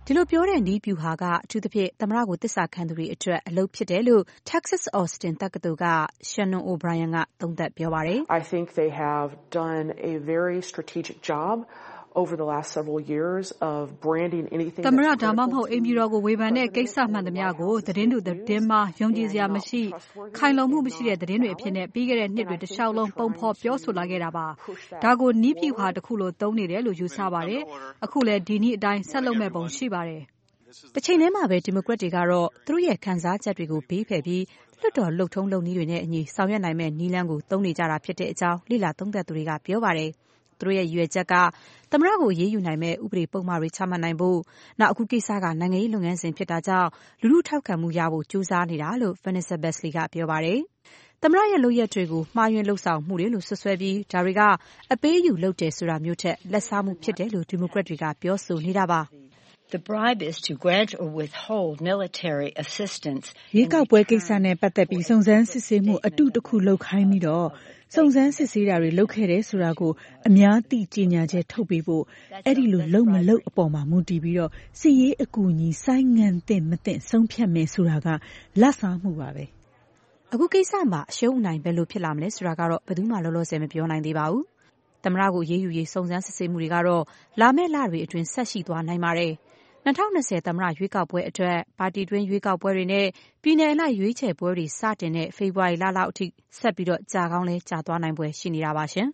ဒီလိုပြောတဲ့နည်းဗျူဟာကအထူးသဖြင့်သမ္မတကိုသစ္စာခံသူတွေအတွက်အလုပ်ဖြစ်တယ်လို့ Texas Austin တက္ကသိုလ်က Shannon O'Brien ကသုံးသပ်ပြောပါတယ်။ I think they have done a very strategic job over the last several years of branding anything သမ္မတဒါမှမဟုတ်အိမ်ပြည်တော်ကိုဝေဖန်တဲ့ကိစ္စမှန်သမျှကိုသတင်းတို့သတင်းမှာယုံကြည်စရာမရှိခိုင်လုံမှုမရှိတဲ့သတင်းတွေအဖြစ်နဲ့ပြီးခဲ့တဲ့နှစ်တွေတစ်လျှောက်လုံးပုံဖော်ပြောဆိုလာခဲ့တာပါဒါကိုနီးပြူဟာတစ်ခုလိုသုံးနေတယ်လို့ယူဆပါတယ်အခုလည်းဒီနည်းအတိုင်းဆက်လုပ်မဲ့ပုံရှိပါတယ်တစ်ချိန်တည်းမှာပဲဒီမိုကရက်တွေကတော့သူတို့ရဲ့ခံစားချက်တွေကိုဘေးဖယ်ပြီးလွှတ်တော်လှုပ်ထုံးလုပ်နည်းတွေနဲ့အညီဆောင်ရွက်နိုင်မဲ့နည်းလမ်းကိုသုံးနေကြတာဖြစ်တဲ့အကြောင်းလေ့လာသုံးသပ်သူတွေကပြောပါတယ်သူတို့ရဲ့ရည်ရွယ်ချက်ကသမ္မတကိုရေးယူနိုင်မဲ့ဥပဒေပုံမှားတွေချမှတ်နိုင်ဖို့နောက်အခုကိစ္စကနိုင်ငံရေးလုပ်ငန်းစဉ်ဖြစ်တာကြောင့်လူထုထောက်ခံမှုရဖို့ကြိုးစားနေတာလို့ Vanessa Besley ကပြောပါတယ်သမ္မတရဲ့လုပ်ရက်တွေကိုမှားယွင်းလှုပ်ဆောင်မှုတွေလို့ဆွဆွဲပြီးဒါတွေကအပေးအယူလုပ်တယ်ဆိုတာမျိုးထက်လက်စားမှုဖြစ်တယ်လို့ဒီမိုကရက်တွေကပြောဆိုနေတာပါ The bribe is to grant or withhold military assistance. ရေကောက်ပွဲကိစ္စနဲ့ပတ်သက်ပြီးစုံစမ်းစစ်ဆေးမှုအတုတစ်ခုလုပ်ခိုင်းပြီးတော့စုံစမ်းစစ်ဆေးတာတွေလုပ်ခဲ့တယ်ဆိုတာကိုအများသိကြေညာချက်ထုတ်ပေးဖို့အဲ့ဒီလိုလုပ်မလုပ်အပေါ်မှာမူတည်ပြီးတော့စီရေးအကူအညီဆိုင်းငံ့တဲ့မတဲ့ဆုံးဖြတ်မယ်ဆိုတာကလက်စားမှုပါပဲအခုကိစ္စမှာအရှုံးအနိုင်ဘယ်လိုဖြစ်လာမလဲဆိုတာကတော့ဘယ်သူမှလောလောဆယ်မပြောနိုင်သေးပါဘူးသမ္မတကိုရေးယူရေးစုံစမ်းစစ်ဆေးမှုတွေကတော့လာမယ့်လတွေအတွင်းဆက်ရှိသွားနိုင်ပါတယ်2020သမ္မတရွေးကောက်ပွဲအတွက်ပါတီတွင်းရွေးကောက်ပွဲတွေနဲ့ပြည်내အလိုက်ရွေးချယ်ပွဲတွေစတင်တဲ့ဖေဖော်ဝါရီလလောက်အထိဆက်ပြီးတော့ကြာကောင်းလဲကြာသွားနိုင်ပွဲရှိနေတာပါရှင်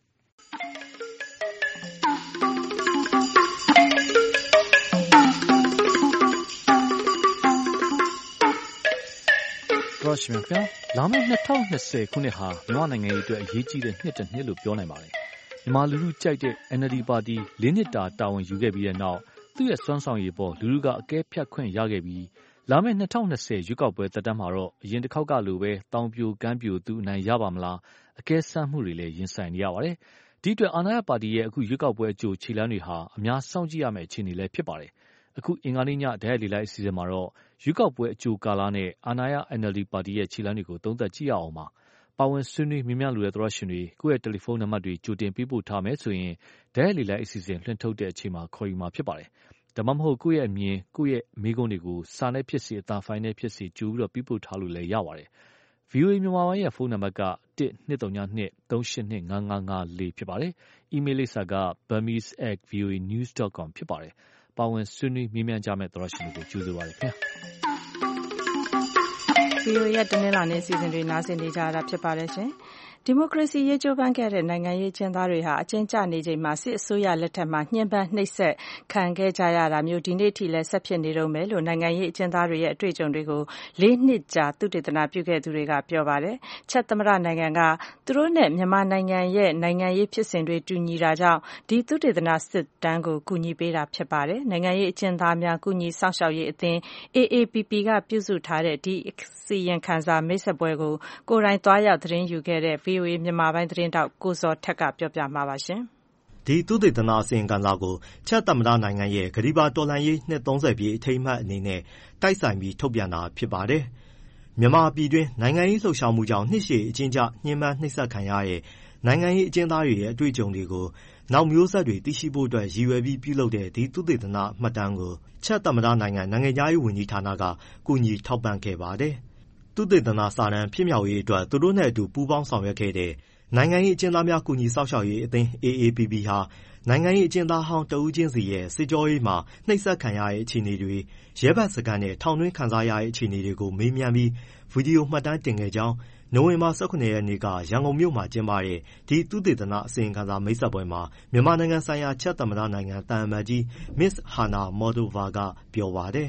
ရရှိမြခင်လာမယ့်2020ခုနှစ်ဟာမြန်မာနိုင်ငံရေးအတွက်အရေးကြီးတဲ့နှစ်တစ်နှစ်လို့ပြောနိုင်ပါတယ်မြန်မာလူထုကြိုက်တဲ့ NLD ပါတီ၄နှစ်တာဝန်ယူခဲ့ပြီးတဲ့နောက်သူ့ရဲ့စွမ်းဆောင်ရည်ပေါ်လူထုကအကဲဖြတ်ခွင့်ရခဲ့ပြီးလာမယ့်2020ရွေးကောက်ပွဲသက်တမ်းမှာတော့အရင်တစ်ခေါက်ကလိုပဲတောင်ပြိုကမ်းပြိုသူအနိုင်ရပါမလားအကဲစမ်းမှုတွေလည်းရင်ဆိုင်နေရပါတယ်ဒီအတွက်အာဏာရပါတီရဲ့အခုရွေးကောက်ပွဲအကြိုခြေလှမ်းတွေဟာအများစောင့်ကြည့်ရမယ့်အခြေအနေလည်းဖြစ်ပါတယ်အခုအင်္ဂါနေ့ညဓာတ်ရိုက်လေလိုက်အစီအစဉ်မှာတော့ရွေးကောက်ပွဲအကြိုကာလနဲ့အာဏာရ NLD ပါတီရဲ့ခြေလှမ်းတွေကိုသုံးသပ်ကြည့်ရအောင်ပါပါဝင်ဆွေးနွေးမြင်မြလိုတဲ့သောရရှင်တွေကိုယ့်ရဲ့တယ်လီဖုန်းနံပါတ်တွေကြိုတင်ပေးပို့ထားမယ်ဆိုရင်ဓာတ်ရိုက်လေလိုက်အစီအစဉ်လွှင့်ထုတ်တဲ့အချိန်မှာခေါ်ယူမှာဖြစ်ပါတယ်ဒါမှမဟုတ်ကိုယ့်ရဲ့အမြင်ကိုယ့်ရဲ့မေးခွန်းတွေကိုစာနဲ့ဖြစ်စေအသံဖိုင်နဲ့ဖြစ်စေကြိုပြီးတော့ပြပို့ထားလို့လည်းရပါတယ်။ VOA မြန်မာပိုင်းရဲ့ဖုန်းနံပါတ်က1-202-382-5554ဖြစ်ပါတယ်။ အီးမေးလ်လိပ်စာက burmese@voanews.com ဖြစ်ပါတယ်။ပါဝင်ဆွေးနွေးမြင်းမြန်းကြမဲ့သောရရှင်တွေကိုကြိုဆိုပါရခင်ဗျာ။ VOA ရဲ့တနင်္လာနေ့အစီအစဉ်တွေနားဆင်နေကြတာဖြစ်ပါတယ်ရှင်။ဒီမိုကရေစီရေးကြိုးပမ်းခဲ့တဲ့နိုင်ငံရေးအကျဉ်းသားတွေဟာအကျဉ်းကျနေချိန်မှာစစ်အစိုးရလက်ထက်မှာညှဉ်းပန်းနှိပ်စက်ခံခဲ့ကြရတာမျိုးဒီနေ့ထိလည်းဆက်ဖြစ်နေတုန်းပဲလို့နိုင်ငံရေးအကျဉ်းသားတွေရဲ့အတွေ့အကြုံတွေကို၄နှစ်ကြာသုတေသနပြုခဲ့သူတွေကပြောပါတယ်။ချက်သမ္မတနိုင်ငံကသူတို့နဲ့မြန်မာနိုင်ငံရဲ့နိုင်ငံရေးဖြစ်စဉ်တွေတူညီတာကြောင့်ဒီသုတေသနစစ်တမ်းကိုကူညီပေးတာဖြစ်ပါတယ်။နိုင်ငံရေးအကျဉ်းသားများကူညီစောင့်ရှောက်ရေးအသင်း AAPP ကပြုစုထားတဲ့ဒီစီရင်ခံစာမိတ်ဆက်ပွဲကိုကိုယ်တိုင်သွားရောက်သတင်းယူခဲ့တဲ့ VOA မြန်မာပိုင်းသတင်းတောက်ကိုဇော်ထက်ကပြောပြမှာပါရှင်။ဒီသုတေသနအစီရင်ခံစာကိုချက်သမ္မတနိုင်ငံရဲ့ဂရီဘာတော်လှန်ရေးနှစ်30ပြည့်အထိမ်းအမှတ်အနေနဲ့တိုက်ဆိုင်ပြီးထုတ်ပြန်တာဖြစ်ပါတယ်။မြန်မာပြည်တွင်းနိုင်ငံရေးလှုပ်ရှားမှုကြောင့်နှစ်ရှည်အကျဉ်းချညှဉ်းပန်းနှိပ်စက်ခံရတဲ့နိုင်ငံရေးအကျဉ်းသားတွေရဲ့အတွေ့အကြုံတွေကိုနောက်မျိုးဆက်တွေသိရှိဖို့အတွက်ရည်ရွယ်ပြီးပြုလုပ်တဲ့ဒီသုတေသနမှတ်တမ်းကိုချက်သမ္မတနိုင်ငံနိုင်ငံခြားရေးဝန်ကြီးဌာနကကူညီထောက်ပံ့ခဲ့ပါတယ်။သုတေသနစာတမ်းဖြစ်မြောက်ရေးအတွက်သူတို့နဲ့အတူပူးပေါင်းဆောင်ရွက်ခဲ့တဲ့နိုင်ငံရေးအကျဉ်းသားများကူညီစောင့်ရှောက်ရေးအသင်း AAPP ဟာနိုင်ငံရေးအကျဉ်းသားဟောင်းတဦးချင်းစီရဲ့စစ်ကြောရေးမှာနှိပ်စက်ခံရတဲ့အခြေအနေတွေရဲဘက်စခန်းနဲ့ထောင်တွင်းခံစားရတဲ့အခြေအနေတွေကိုမေးမြန်းပြီးဗီဒီယိုမှတ်တမ်းတင်ခဲ့ကြောင်းနိုဝင်ဘာ18ရက်နေ့ကရန်ကုန်မြို့မှာကျင်းပတဲ့ဒီသုတေသနအစီရင်ခံစာမိတ်ဆက်ပွဲမှာမြန်မာနိုင်ငံဆိုင်ရာချက်သမ္မတနိုင်ငံတန်အမတ်ကြီး Miss Hana Moldova ကပြောပါတယ်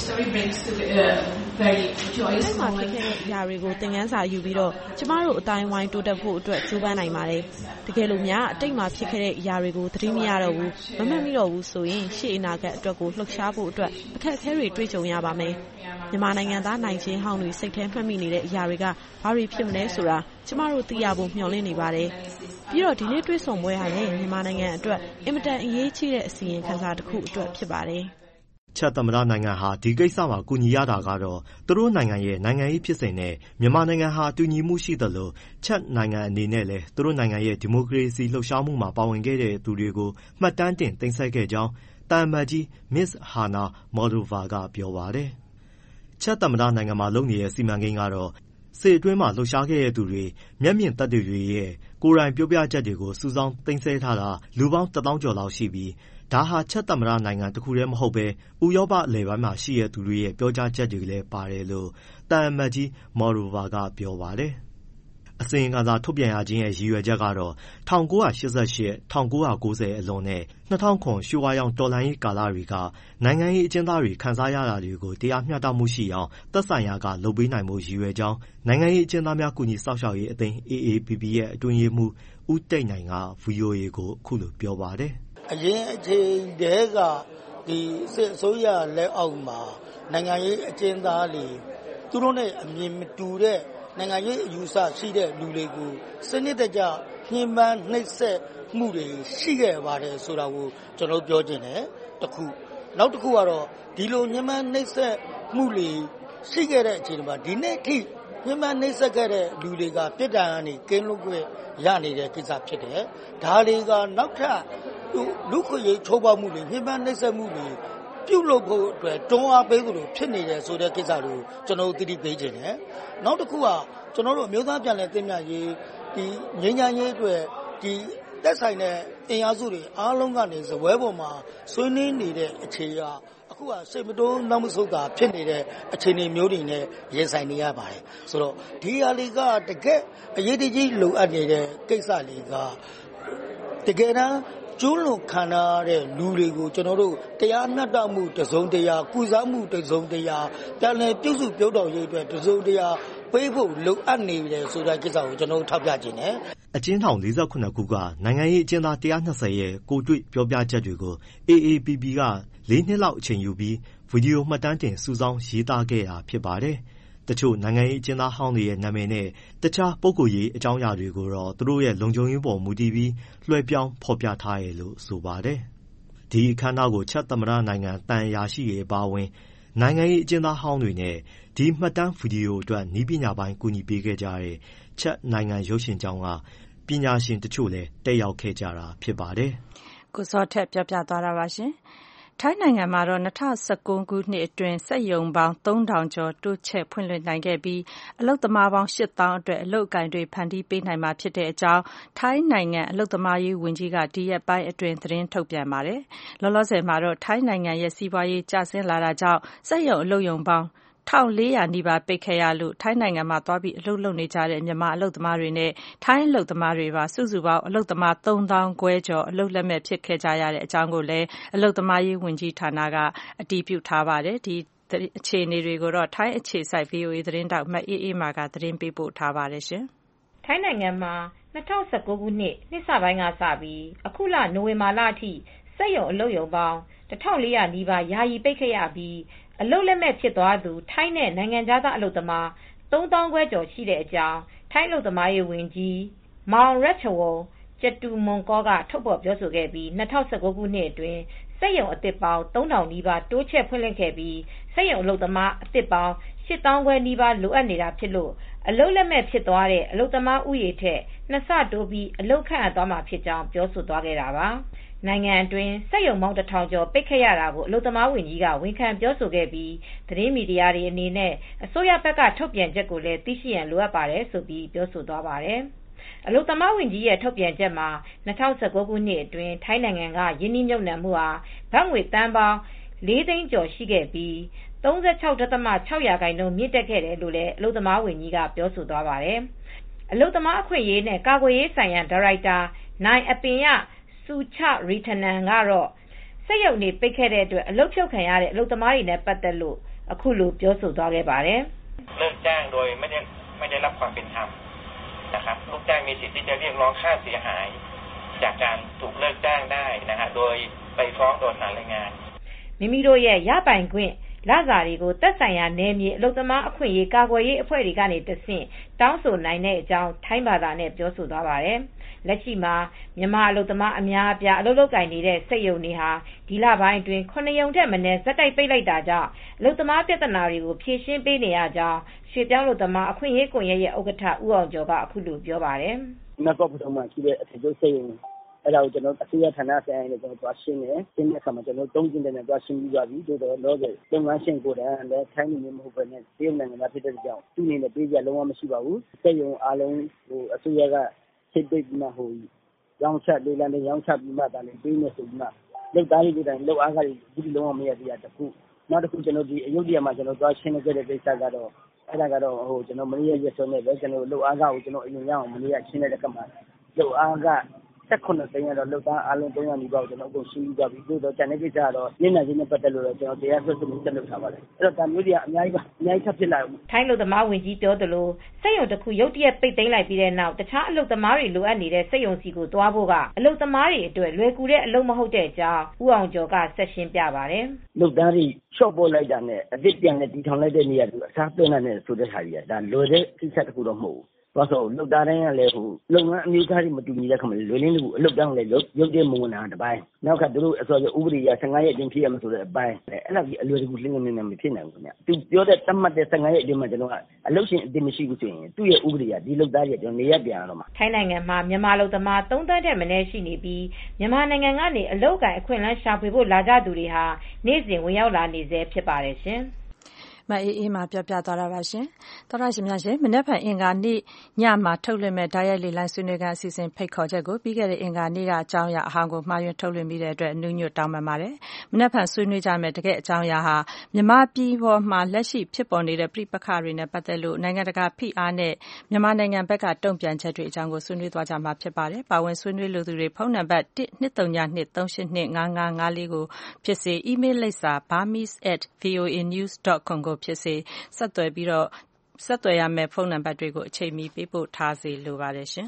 Storyမှာဖြစ်ခဲ့တဲ့အရာတွေကိုသင်ခန်းစာယူပြီးတော့ကျမတို့အတိုင်းဝိုင်းတိုးတက်ဖို့အတွက်ကြိုးပမ်းနိုင်ပါတယ်။တကယ်လို့များအတိတ်မှာဖြစ်ခဲ့တဲ့အရာတွေကိုသတိမရတော့ဘူးမမှတ်မိတော့ဘူးဆိုရင်ရှေ့အနာဂတ်အတွက်ကိုလှုပ်ရှားဖို့အတွက်အခက်အခဲတွေတွေ့ကြုံရပါမယ်။မြန်မာနိုင်ငံသားနိုင်ချင်းဟောင်းတွေစိတ်ထဲမှတ်မိနေတဲ့အရာတွေကဘာတွေဖြစ်မလဲဆိုတာကျမတို့သိရဖို့မျှော်လင့်နေပါတယ်။ပြီးတော့ဒီနေ့တွေ့ဆုံပွဲဟာလည်းမြန်မာနိုင်ငံအတွက်အင်မတန်အရေးကြီးတဲ့အစီရင်ခံစာတစ်ခုအတွက်ဖြစ်ပါတယ်။ချက်သမ္မတနိုင်ငံဟာဒီကိစ္စမှာကူညီရတာကတော့သူတို့နိုင်ငံရဲ့နိုင်ငံရေးဖြစ်စဉ်နဲ့မြန်မာနိုင်ငံဟာတူညီမှုရှိသလိုချက်နိုင်ငံအနေနဲ့လည်းသူတို့နိုင်ငံရဲ့ဒီမိုကရေစီလှုပ်ရှားမှုမှာပါဝင်ခဲ့တဲ့သူတွေကိုမှတ်တမ်းတင်သိမ်းဆည်းခဲ့ကြောင်းတန်မတ်ကြီး Miss Hana Moldova ကပြောပါတယ်။ချက်သမ္မတနိုင်ငံမှာလုပ်နေတဲ့စီမံကိန်းကတော့စစ်အတွင်းမှာလှုပ်ရှားခဲ့တဲ့သူတွေမျက်မြင်သက်သေတွေရဲ့ကိုယ်တိုင်ပြောပြချက်တွေကိုစုဆောင်းသိမ်းဆည်းထားတာလူပေါင်း1000ကျော်လောက်ရှိပြီးဒါဟာချက်သမ္မတနိုင်ငံတစ်ခုတည်းမဟုတ်ဘဲဥရောပအလယ်ပိုင်းမှာရှိတဲ့သူတွေရဲ့ပြောကြားချက်တွေလည်းပါတယ်လို့တန်မတ်ကြီး Moldova ကပြောပါတယ်။အစီရင်ခံစာထုတ်ပြန်ရခြင်းရဲ့ရည်ရွယ်ချက်ကတော့1988 1990အလွန်နဲ့2000ရွှေဝါရောင်တော်လှန်ရေးကာလတွေကနိုင်ငံရေးအကျဉ်းသားတွေခံစားရတာတွေကိုတရားမျှတမှုရှိအောင်သက်ဆိုင်ရာကလုပ်ပေးနိုင်မှုရည်ရွယ်ကြောင်းနိုင်ငံရေးအကျဉ်းသားများကူညီစောင့်ရှောက်ရေးအသင်း AAPP ရဲ့အတွင်းရေးမှူးဦးတိတ်နိုင်က VOA ကိုအခုလိုပြောပါတယ်။အရင်အချိန်တည်းကဒီစစ်အစိုးရလက်အောက်မှာနိုင်ငံရေးအကျဉ်းသားတွေသူတို့နဲ့အမြင်မတူတဲ့နိုင်ငံရေးအယူအဆရှိတဲ့လူတွေကိုစနစ်တကျညှဉ်းပန်းနှိပ်စက်မှုတွေရှိခဲ့ပါတယ်ဆိုတာကိုကျွန်တော်ပြောချင်တယ်တစ်ခုနောက်တစ်ခုကတော့ဒီလိုညှဉ်းပန်းနှိပ်စက်မှုတွေရှိခဲ့တဲ့အချိန်မှာဒီနေ့ထိညှဉ်းပန်းနှိပ်စက်ခဲ့တဲ့လူတွေကပြစ်ဒဏ်ကနေကင်းလွတ်ခွင့်ရနေတဲ့ကိစ္စဖြစ်တယ်ဒါတွေကနောက်ထပ်လူခွေရေးချိုးဖောက်မှုတွေညှဉ်းပန်းနှိပ်စက်မှုတွေပြုလုပ်ဖို့အတွက်တွန်းအားပေးသလိုဖြစ်နေတယ်ဆိုတဲ့ကိစ္စကိုကျွန်တော်တို့သိပေးခြင်းတယ်။နောက်တစ်ခုကကျွန်တော်တို့အမျိုးသားပြန်လည်သင့်မြတ်ရေးဒီငြိမ်းချမ်းရေးအတွက်ဒီသက်ဆိုင်တဲ့အင်အားစုတွေအားလုံးကနေဇပွဲပေါ်မှာဆွေးနွေးနေတဲ့အခြေအရအခုကစိတ်မတိုးနောက်မဆုတ်တာဖြစ်နေတဲ့အခြေအနေမျိုးတွေနဲ့ရင်ဆိုင်နေရပါတယ်။ဆိုတော့ဒီဟာတွေကတကယ်အရေးကြီးလိုအပ်နေတဲ့ကိစ္စတွေကတကယ်တမ်းကျိုးလွန်ခံရတဲ့လူတွေကိုကျွန်တော်တို့တရားမျှတမှုတစုံတရာကုစားမှုတစုံတရာပြန်လည်ပြုစုပြောင်းတော်ရေးအတွက်တစုံတရာပေးဖို့လိုအပ်နေတယ်ဆိုတဲ့ကိစ္စကိုကျွန်တော်ထောက်ပြခြင်းနဲ့အကျဉ်းထောင်48ခုကနိုင်ငံရေးအကျဉ်းသား120ရဲ့ကိုတွေ့ပြောပြချက်တွေကို AAPP က4နှစ်လောက်အချိန်ယူပြီးဗီဒီယိုမှတ်တမ်းတင်စုဆောင်းရေးသားခဲ့တာဖြစ်ပါတယ်။တချို့နိုင်ငံရေးအကျဉ်းသားဟောင်းတွေရဲ့နာမည်နဲ့တခြားပုဂ္ဂိုလ်ရေးအကြောင်းအရာတွေကိုတော့သူတို့ရဲ့လုံခြုံရေးပေါ်မူတည်ပြီးလွှဲပြောင်းဖော်ပြထားတယ်လို့ဆိုပါတယ်။ဒီအခမ်းအနားကိုချက်သမ္မတနိုင်ငံတန်အရာရှိတွေအပါအဝင်နိုင်ငံရေးအကျဉ်းသားဟောင်းတွေနဲ့ဒီမှတ်တမ်းဗီဒီယိုအတွက်နည်းပညာပိုင်းကူညီပေးခဲ့ကြတဲ့ချက်နိုင်ငံရုပ်ရှင်ကျောင်းကပညာရှင်တချို့လည်းတက်ရောက်ခဲ့ကြတာဖြစ်ပါတယ်။ကိုစောထက်ပြောပြသွားတာပါရှင်။ထိုင်းနိုင်ငံမှာတော့2019ခုနှစ်အတွင်းစက်ရုံပေါင်း3000ကျော်တိုးချဲ့ဖွင့်လှစ်နိုင်ခဲ့ပြီးအလုပ်သမားပေါင်း8000အတွက်အလုပ်အကိုင်တွေဖန်တီးပေးနိုင်မှာဖြစ်တဲ့အကြောင်းထိုင်းနိုင်ငံအလုပ်သမားရေးဝန်ကြီးကဒီရက်ပိုင်းအတွင်းသတင်းထုတ်ပြန်ပါတယ်။လောလောဆယ်မှာတော့ထိုင်းနိုင်ငံရဲ့စီးပွားရေးကျဆင်းလာတာကြောင့်စက်ရုံအလုပ်ရုံပေါင်း1400နီးပါးပိတ်ခဲ့ရလို့ထိုင်းနိုင်ငံမှာသွားပြီးအလုပ်လုပ်နေကြတဲ့မြန်မာအလုပ်သမားတွေနဲ့ထိုင်းအလုပ်သမားတွေပါစုစုပေါင်းအလုပ်သမား3000ခွဲကျော်အလုပ်လက်မဲ့ဖြစ်ခဲ့ကြရတဲ့အကြောင်းကိုလည်းအလုပ်သမားရေးဝန်ကြီးဌာနကအတည်ပြုထားပါတယ်။ဒီအခြေအနေတွေကိုတော့ထိုင်းအခြေစိုက် VOA သတင်းတောက်မအေးအေးမာကသတင်းပေးပို့ထားပါတယ်ရှင်။ထိုင်းနိုင်ငံမှာ2019ခုနှစ်စပိုင်းကစပြီးအခုလနိုဝင်ဘာလအထိစက်ရုံအလုပ်ရုံပေါင်း1400နီးပါးယာယီပိတ်ခဲ့ရပြီးအလုပ်လက်မဲ့ဖြစ်သွားသူထိုင်းနဲ့နိုင်ငံခြားသားအလုပ်သမား3000ခွဲကျော်ရှိတဲ့အကြောင်းထိုင်းအလုပ်သမားရေးဝန်ကြီးမောင်ရက်ချဝုံကျတူမွန်ကောကထုတ်ဖော်ပြောဆိုခဲ့ပြီး2019ခုနှစ်အတွင်းစက်ရုံအသစ်ပေါင်း3000နီးပါးတိုးချဲ့ဖွင့်လှစ်ခဲ့ပြီးစက်ရုံအလုပ်သမားအသစ်ပေါင်း8000ခွဲနီးပါးလိုအပ်နေတာဖြစ်လို့အလုပ်လက်မဲ့ဖြစ်သွားတဲ့အလုပ်သမားဥယေထက်2ဆတိုးပြီးအလုပ်ခန့်အပ်သွားမှာဖြစ်ကြောင်းပြောဆိုသွားခဲ့တာပါ။နိုင်ငံအတွင်းစက်ရုံပေါင်း1000ကျော်ပိတ်ခဲ့ရတာကိုအလုပ်သမားဝန်ကြီးကဝန်ခံပြောဆိုခဲ့ပြီးသတင်းမီဒီယာတွေအနေနဲ့အစိုးရဘက်ကထုတ်ပြန်ချက်ကိုလည်းသိရှိရန်လိုအပ်ပါတယ်ဆိုပြီးပြောဆိုသွားပါတယ်။အလုပ်သမားဝန်ကြီးရဲ့ထုတ်ပြန်ချက်မှာ2019ခုနှစ်အတွင်းထိုင်းနိုင်ငံကယင်းနှိမ့်မြုပ်နှံမှုဟာဘတ်ငွေတန်ပေါင်း4သိန်းကျော်ရှိခဲ့ပြီး 36.6% မြင့်တက်ခဲ့တယ်လို့လည်းအလုပ်သမားဝန်ကြီးကပြောဆိုသွားပါတယ်။အလုပ်သမားအခွင့်အရေးနဲ့ကာကွယ်ရေးဆိုင်ရာဒါရိုက်တာနိုင်အပင်ရစူချရီထနန်ကတော့စက်ရုံတွေပိတ်ခဲ့တဲ့အတွက်အလုပ်ဖြုတ်ခံရတဲ့အလုပ်သမားတွေနဲ့ပတ်သက်လို့အခုလိုပြောဆိုသွားခဲ့ပါတယ်။เลิกจ้างโดยไม่ได้รับความเป็นธรรมนะครับลูกจ้างมีสิทธิ์ที่จะเรียกร้องค่าเสียหายจากการถูกเลิกจ้างได้นะฮะโดยไปฟ้องโดยศาลแรงงานမိမိတို့ရဲ့ရပိုင်ခွင့်လစာတွေကိုသက်ဆိုင်ရာနယ်မြေအလုပ်သမားအခွင့်အရေးကာကွယ်ရေးအဖွဲ့တွေကနေတဆင့်တောင်းဆိုနိုင်တဲ့အကြောင်းထိုင်းဘာသာနဲ့ပြောဆိုသွားပါတယ်။လက်ရှိမှာမြန်မာအလုပ်သမားအများအပြားအလုပ်လုပ်ကိုင်နေတဲ့စက်ရုံတွေဟာဒီလပိုင်းအတွင်း9ရုံထက်မနည်းဇက်တိုက်ပိတ်လိုက်တာကြောင့်အလုပ်သမားပြဿနာတွေကိုဖြေရှင်းပေးနေရကြောင်းရွှေပြောင်းအလုပ်သမားအခွင့်အရေးကွန်ရက်ရဲ့ဥက္ကဋ္ဌဦးအောင်ကျော်ကအခုလိုပြောပါတယ်။နတ်ကော့ပထုံမှာရှိတဲ့အထည်ချုပ်စက်ရုံအဲ့ဒါကိုကျွန်တော်အစိုးရဌာနဆိုင်ရာနဲ့ကျွန်တော်သွားရှင်းတယ်ရှင်းတဲ့အခါမှာကျွန်တော်တုံးကျင်တဲ့နဲ့သွားရှင်းပြီးသွားပြီတို့တော့လောကလုပ်ငန်းရှင်ကိုယ်တိုင်လည်းထိုင်းနေမဟုတ်ဘဲနဲ့တရုတ်နိုင်ငံမှာဖြစ်တဲ့ကြောင့်သူ့အနေနဲ့ပေးကြလုံးဝမရှိပါဘူးစက်ရုံအားလုံးဟိုအစိုးရကစိတ်ပိတ်မှဟိုရောင်းချလေးလံနဲ့ရောင်းချပြီးမှဒါလည်းပေးနေဆိုပြီးမှလုပ်သားတွေကိုယ်တိုင်လုပ်အားကဒီလုံးဝမရသေးတာတခုနောက်တစ်ခုကျွန်တော်ဒီအယုဒ္ဓယမှာကျွန်တော်သွားရှင်းခဲ့တဲ့ကိစ္စကတော့အဲ့ဒါကတော့ဟိုကျွန်တော်မနေ့ရက်စွဲနဲ့ပဲကျွန်တော်လုပ်အားကကိုကျွန်တော်အရင်ရအောင်မနေ့ကရှင်းတဲ့ကမှလုပ်အားက18သိန်းကတော့လုပ်သားအားလုံး300နီးပါးကိုကျွန်တော်အကုန်ရှင်းပြီးသွားပြီတို့တော့ကျန်တဲ့ကိစ္စကတော့ညနေချင်းနဲ့ပတ်သက်လို့တော့ကျွန်တော်တရားစွဲဆိုမှုတက်လုပ်ထားပါတယ်အဲ့တော့ဒါမျိုးတွေကအများကြီးထပ်ဖြစ်လာတယ်ထိုင်းလူသမားဝင်ကြီးပြောသလိုစက်ရုံတစ်ခုရုတ်တရက်ပိတ်သိမ်းလိုက်ပြီးတဲ့နောက်တခြားအလုပ်သမားတွေလိုအပ်နေတဲ့စက်ရုံစီကိုသွားဖို့ကအလုပ်သမားတွေအတွက်လွယ်ကူတဲ့အလုပ်မဟုတ်တဲ့အကြောင်းဦးအောင်ကျော်ကဆက်ရှင်းပြပါတယ်လုပ်သားတွေရှော့ပေါ်လိုက်တာနဲ့အစ်ပြန်နဲ့တီထောင်လိုက်တဲ့နေရာကအစားသွင်းတဲ့ဆိုတဲ့ဟာကြီးကဒါလွယ်တဲ့ကိစ္စတစ်ခုတော့မဟုတ်ဘူးဘာလို့လုတ်သားတိုင်းကလည်းဟိုလုပ်ငန်းအမျိုးသားတွေမတူညီတဲ့ခါမှာလွယ်လင်းလူအလုပ်တောင်းလည်းရုပ်တဲ့မဝင်တာတစ်ပိုင်းနောက်ကသူတို့အစောဥပဒေရ15ရက်အတွင်းဖြစ်ရမှာဆိုတဲ့အပိုင်းအဲ့ဒါကြီးအလွယ်တကူလင်းလင်းနဲ့မဖြစ်နိုင်ဘူးခင်ဗျသူပြောတဲ့တတ်မှတ်တဲ့15ရက်အတွင်းမှာကျွန်တော်ကအလုပ်ရှင်အတိမရှိဘူးဆိုရင်သူ့ရဲ့ဥပဒေရဒီလုတ်သားတွေကျွန်တော်နေရပြန်တော့မှာထိုင်းနိုင်ငံမှာမြန်မာလူသမား3သန်းထက်မနည်းရှိနေပြီးမြန်မာနိုင်ငံကနေအလုပ်ကိုင်အခွင့်အလမ်းရှာဖွေဖို့လာကြသူတွေဟာနေ့စဉ်ဝင်ရောက်လာနေစေဖြစ်ပါတယ်ရှင်မအေးမှာပြောပြသွားတာပါရှင်။သောရရှင်များရှင်မနေ့ဖန်အင်္ဂါနေ့ညမှာထုတ်လွှင့်မဲ့ဓာတ်ရိုက်လေလိုင်းဆွေးနွေးခန်းအစီအစဉ်ဖိတ်ခေါ်ချက်ကိုပြီးခဲ့တဲ့အင်္ဂါနေ့ကအကြောင်းအရာအဟောင်းကိုမှားယွင်းထုတ်လွှင့်ပြီးတဲ့အတွက်အနုညွတ်တောင်းပန်ပါတယ်။မနေ့ဖန်ဆွေးနွေးကြမဲ့တကယ်အကြောင်းအရာဟာမြန်မာပြည်ပေါ်မှာလက်ရှိဖြစ်ပေါ်နေတဲ့ပြည်ပခါတွေနဲ့ပတ်သက်လို့နိုင်ငံတကာဖိအားနဲ့မြန်မာနိုင်ငံဘက်ကတုံ့ပြန်ချက်တွေအကြောင်းကိုဆွေးနွေးသွားကြမှာဖြစ်ပါတယ်။ပါဝင်ဆွေးနွေးလိုသူတွေဖုန်းနံပါတ်12323825554ကိုဖြစ်စေအီးမေးလ်လိပ်စာ burmese@voanews.com ကိုဖြစ်စေဆက်သွယ်ရမယ့်ဖုန်းနံပါတ်တွေကိုအချိန်မီပေးပို့ထားစေလိုပါတယ်ရှင်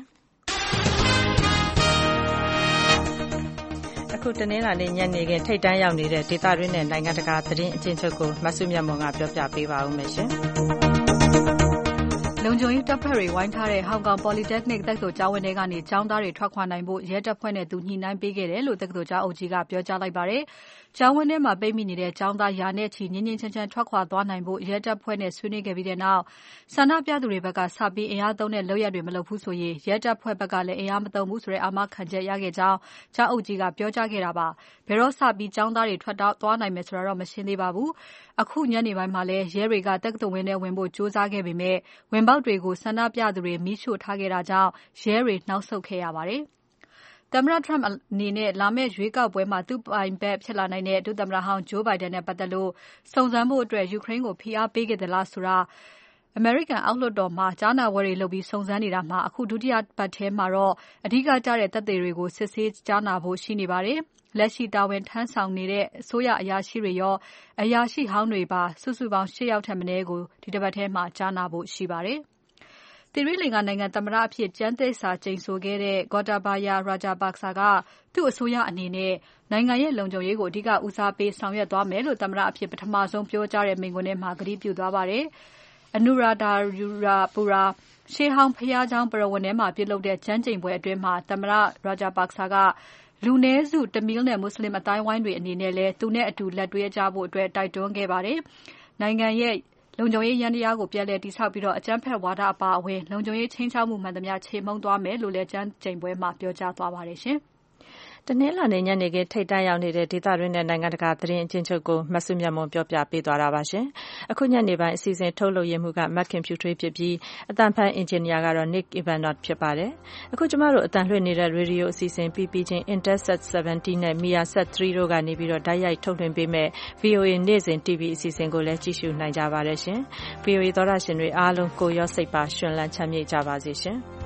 ။အခုတနင်္လာနေ့ညနေခင်းထိပ်တန်းရောက်နေတဲ့ဒေသတွင်းနဲ့နိုင်ငံတကာသတင်းအကျဉ်းချုပ်ကိုမဆုမြတ်မွန်ကပြောပြပေးပါဦးမယ်ရှင်။လုံခြုံရေးတပ်ဖွဲ့တွေဝိုင်းထားတဲ့ဟောင်ကောင် Polytechnic တက္ကသိုလ်ကျောင်းဝင်းထဲကနေကျောင်းသားတွေထွက်ခွာနိုင်ဖို့ရဲတပ်ဖွဲ့နဲ့သူညှိနှိုင်းပေးခဲ့တယ်လို့တက္ကသိုလ်ကျောင်းအုပ်ကြီးကပြောကြားလိုက်ပါတယ်။ကျောင်းဝင်းထဲမှာပိတ်မိနေတဲ့ကျောင်းသားရာနဲ့ချီငြင်းငြင်းချမ်းချမ်းထွက်ခွာသွားနိုင်ဖို့ရဲတပ်ဖွဲ့နဲ့ဆွေးနွေးခဲ့ပြီးတဲ့နောက်ဆန္ဒပြသူတွေဘက်ကစပြီးအင်အားသုံးတဲ့လုပ်ရပ်တွေမလုပ်ဘူးဆိုရင်ရဲတပ်ဖွဲ့ဘက်ကလည်းအင်အားမသုံးဘူးဆိုတဲ့အာမခံချက်ရခဲ့ကြောင်းကျောင်းအုပ်ကြီးကပြောကြားခဲ့တာပါ။ဘယ်တော့စပြီးကျောင်းသားတွေထွက်သွားနိုင်မယ်ဆိုတာတော့မရှင်းသေးပါဘူး။အခုညနေပိုင်းမှာလည်းရဲတွေကတက္ကသိုလ်ဝင်းထဲဝင်ဖို့ကြိုးစားခဲ့ပေမဲ့ဝင်ပေါက်တွေကိုဆန္ဒပြသူတွေမီးရှို့ထားခဲ့တာကြောင့်ရဲတွေနှောက်ဆုတ်ခဲ့ရပါတယ်။သမ္မတ Trump အနေနဲ့လာမယ့်ရွေးကောက်ပွဲမှာသူ့ပိုင်ဘက်ဖြစ်လာနိုင်တဲ့ဒုသမ္မတဟောင်း Joe Biden နဲ့ပတ်သက်လို့စုံစမ်းဖို့အတွက်ယူကရိန်းကိုဖိအားပေးခဲ့သလားဆိုတာအမေရိကန်အောက်လွှတ်တော်မှာကြားနာပွဲတွေလုပ်ပြီးစုံစမ်းနေတာမှာအခုဒုတိယပတ်ထဲမှာတော့အဓိကကျတဲ့သက်သေတွေကိုစစ်ဆေးကြားနာဖို့ရှိနေပါတယ်။လက်ရှိတာဝန်ထမ်းဆောင်နေတဲ့အစိုးရအရာရှိတွေရောအရာရှိဟောင်းတွေပါစုစုပေါင်း8ယောက်ထက်မနည်းကိုဒီတစ်ပတ်ထဲမှာကြားနာဖို့ရှိပါတယ်။သီရိလင်္ကာနိုင်ငံသမ္မတအဖြစ်ကျမ်းသစ္စာကျိန်ဆိုခဲ့တဲ့ Gotabaya Rajapaksa ကသူ့အစိုးရအနေနဲ့နိုင်ငံရဲ့လုံခြုံရေးကိုအဓိကဦးစားပေးဆောင်ရွက်သွားမယ်လို့သမ္မတအဖြစ်ပထမဆုံးပြောကြားတဲ့မိန့်ခွန်းထဲမှာကတိပြုသွားပါတယ်။ Anuradhapura ရှေးဟောင်းဘုရားကျောင်းပရဝဏ်ထဲမှာပြုလုပ်တဲ့ကျမ်းကျိန်ပွဲအတွင်းမှာသမ္မတ Rajapaksa ကလူနည်းစုတမီးနဲ့မွတ်စလင်အတိုင်းဝိုင်းတွေအနေနဲ့လည်းသူနဲ့အတူလက်တွဲကြဖို့တိုက်တွန်းခဲ့ပါတယ်။နိုင်ငံရဲ့လုံခြုံရေးယန္တရားကိုပြန်လည်တည်ဆောက်ပြီးအကြမ်းဖက်ဝါဒအပါအဝင်လုံခြုံရေးခြိမ်းခြောက်မှုမှန်သမျှချေမှုန်းသွားမယ်လို့လည်းကျမ်းကျိန်ပွဲမှာပြောကြားသွားပါတယ်ရှင်။တနင်္လာနေ့ညနေခင်းထိပ်တန်းရောက်နေတဲ့ဒေသတွင်းနဲ့နိုင်ငံတကာသတင်းအကျဉ်းချုပ်ကိုမဆုမြတ်မွန်ပြောပြပေးသွားတာပါရှင်။အခုညနေပိုင်းအစီအစဉ်ထုတ်လုပ်ရမှုကမတ်ခင်ဖြူထွေးဖြစ်ပြီးအတန်ဖန်အင်ဂျင်နီယာကတော့ Nick Ivanov ဖြစ်ပါတယ်။အခုကျမတို့အတန်လွှင့်နေတဲ့ရေဒီယိုအစီအစဉ်ပြီးချင်း Intelsat 70နဲ့ Measat 3တို့ကနေပြီးတော့ဓာတ်ရိုက်ထုတ်လွှင့်ပေးမဲ့ VOA နေ့စဉ် TV အစီအစဉ်ကိုလည်းကြည့်ရှုနိုင်ကြပါတယ်ရှင်။ VOA သောတရှင်တွေအားလုံးကိုရောစိတ်ပါရှင်လန်းချမ်းမြေ့ကြပါစေရှင်။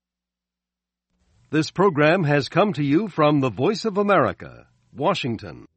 This program has come to you from the Voice of America, Washington.